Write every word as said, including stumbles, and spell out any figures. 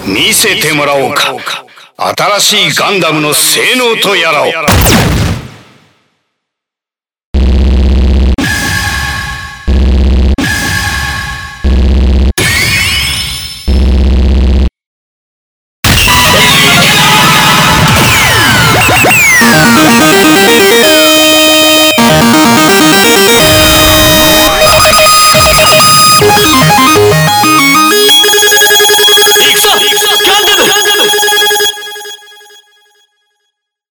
見せてもらおうか。新しいガンダムの性能とやらを。